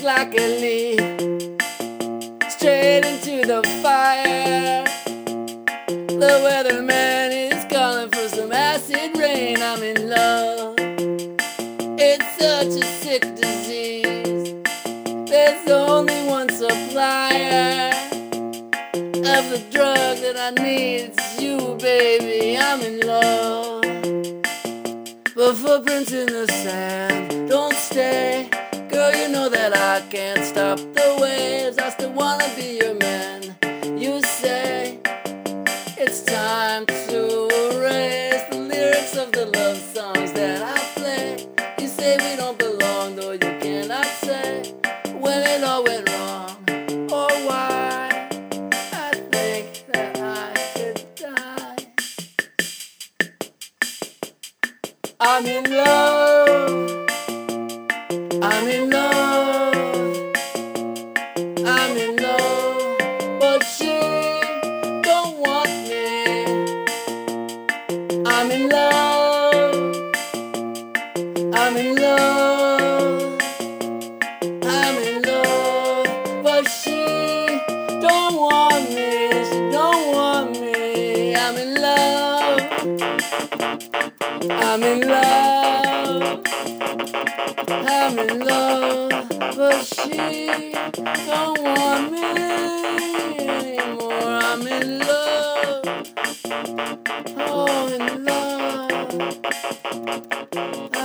like a leaf straight into the fire. The weatherman is calling for some acid rain. I'm in love. It's such a sick disease. There's only one supplier of the drug that I need. It's you, baby. I'm in love. But footprints in the sand don't stay. Girl, you know that I can't stop the waves. I still wanna be your man. You say it's time to erase the lyrics of the love songs that I play. You say we don't belong, though you cannot say when it all went wrong or why. I think that I could die. I'm in love. I'm in love. I'm in love, but she don't want me. I'm in love. I'm in love. I'm in love, but she don't want me. She don't want me. I'm in love. I'm in love. I'm in love, but she don't want me anymore. I'm in love. Oh, in love.